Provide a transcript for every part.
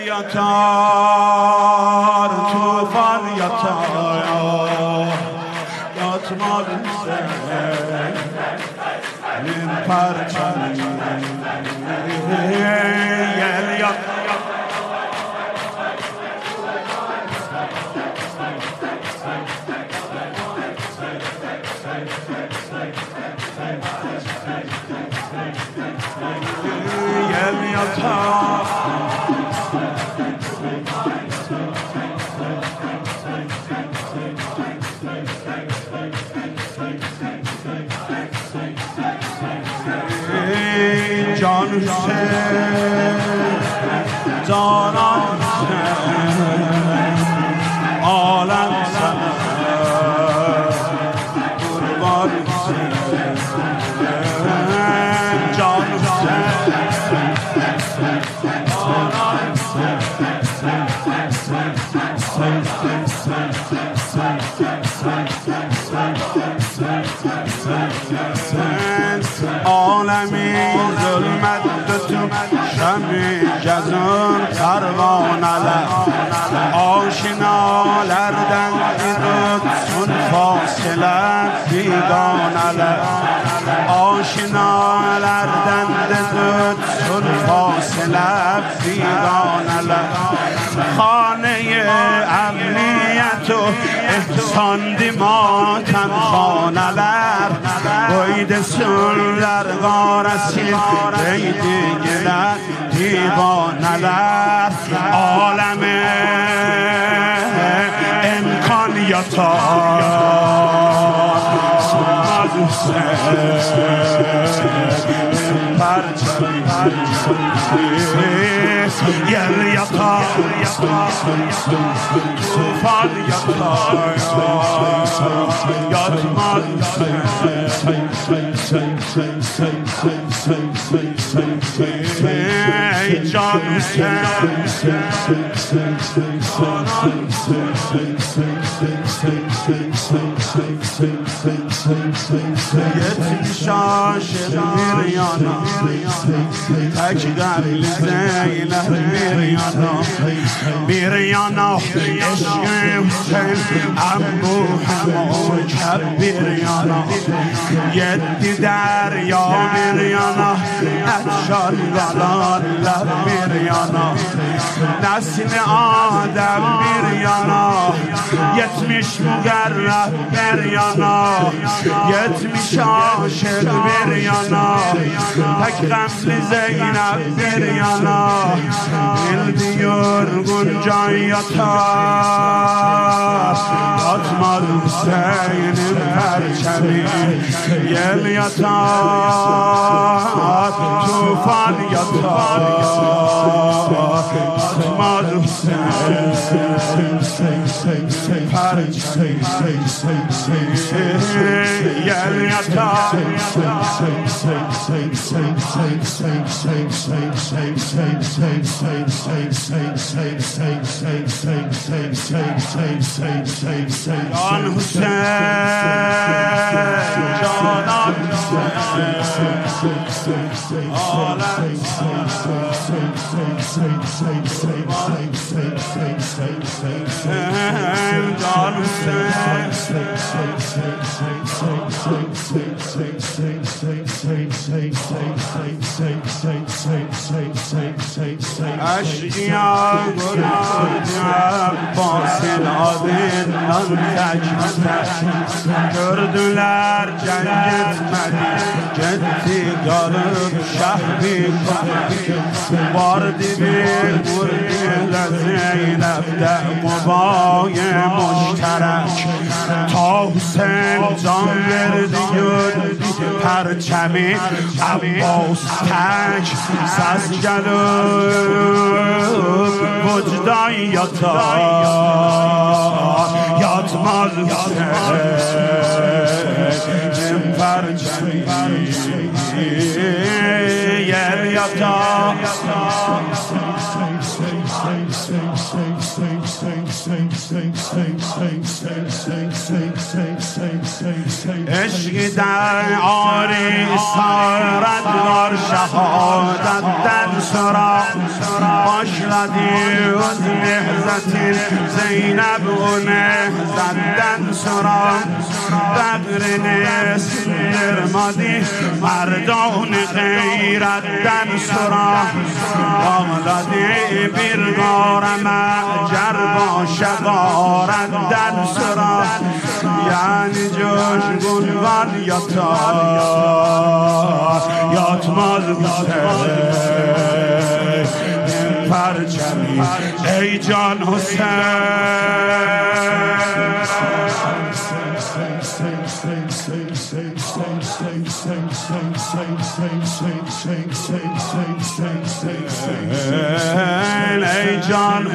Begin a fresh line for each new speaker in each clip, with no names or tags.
یاتار توفان یاتار یاتمال این پرچمی جان حسین جانان حسین عالم سر قربان حسین جان حسین جانان عالمی ظلمت تو شمی جزون پروانه آشنا لردن ایرد سن فاصله بیگانه آشنا لردن ایرد سن فاصله بیگانه خانه امنیت و احسان دیماتن خانه لر باید سنلر غارسی بیدی گلر دیوانه لر عالم امکان یاتار سنماز حسین پرچمی یل یاتار توفان یاتار یاتمال جان یتیشاش میریانا تک قبل زینب میریانا عشق حسین ابو همون کب میریانا یدی دریا میریانا اتشان غلال لب میریانا نسل آدم میریانا یتمیش مگرب میریانا یتمیش عاشق میریانا تک قبل زینب میریانا دل دیور گنجای یاتار آتمال حسین پرچمی یل یاتار توفان یاتار آتمال حسین پرچمی یل یاتار جان حسین جانان عالم جان اشکیا گرد باسن آدن نان تجمتر کردولر جنگت مدی جدی گارب شهبی واردی بیر بردی لزینب ده مبای مشترک تا حسین جان بردی پرچمی عباس تک سز جلوب وجدان یاتار یاتمال حسین پرچمی یل یاتار عشق در آری سارت وار شهادت در سرا باش از نهزت زینب و نهزدن سرا بقر نسل درمادی مردان غیردن سرا آمدی بیرگارم جر با شقاردن سرا یعنی جوش گلوان یاتا یاتماز پرچمی ای جان حسین ای جان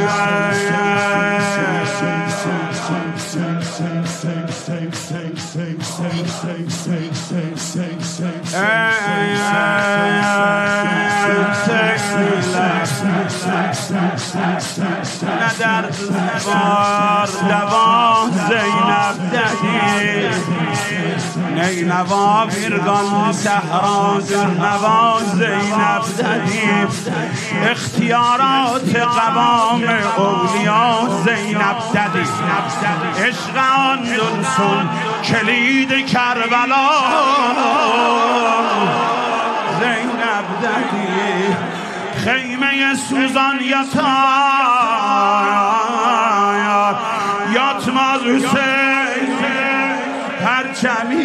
ندر بار دوان زینب دهی نینوا بیرگان سهران در نوا زینب دهی اختیارات قوام اولیا زینب دهی عشق آن دلسون کلید کربلا زینب دهی خیمه سوزان یاتماز حسین پرچمی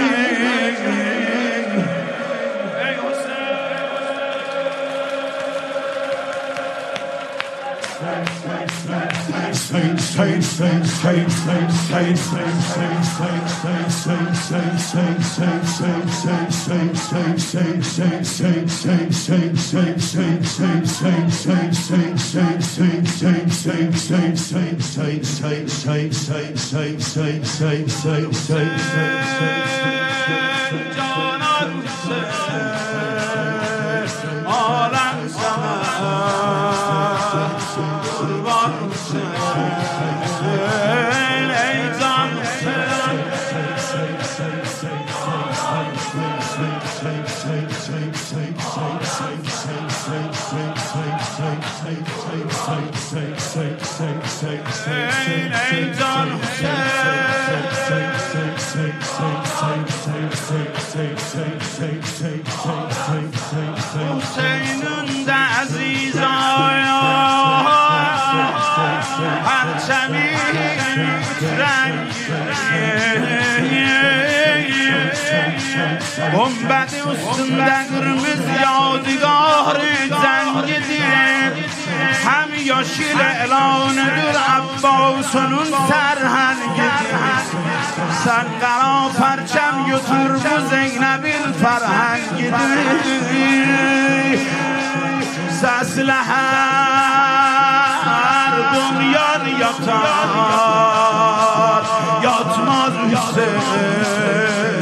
حسینون عزیز پرچمی گنبد üstünde kırmızı yadigar zengidir hem yeşil elanıdır Abbas'ın serhengidir sen kara perçem götür bu Zeynep'in ferhengidir sesle her dünyan yatar yatmaz Hüseyin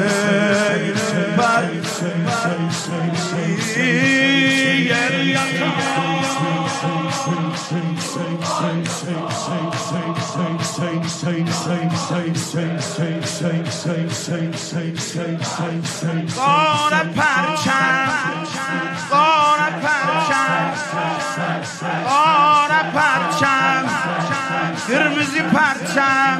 قاره پرچم قاره پرچم قاره پرچم قرمزی پرچم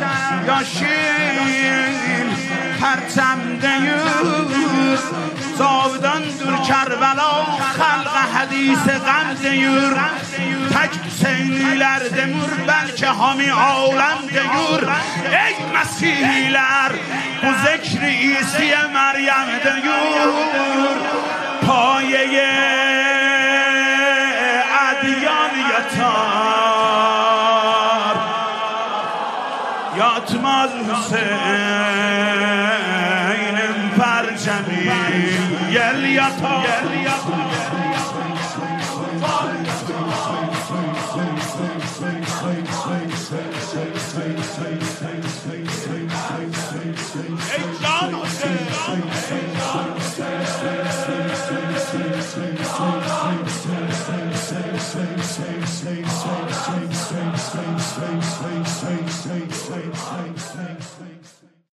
yaşil پرچم دیور زاودان در کربلا خلق حدیث غم دیور تک حسینیler demur belki hami alem دیور ey مسیحیler bu zikri İsiye Meryem دیور پایه ادیان yatar yatmaz Hüseyin'im perçemi yel yatar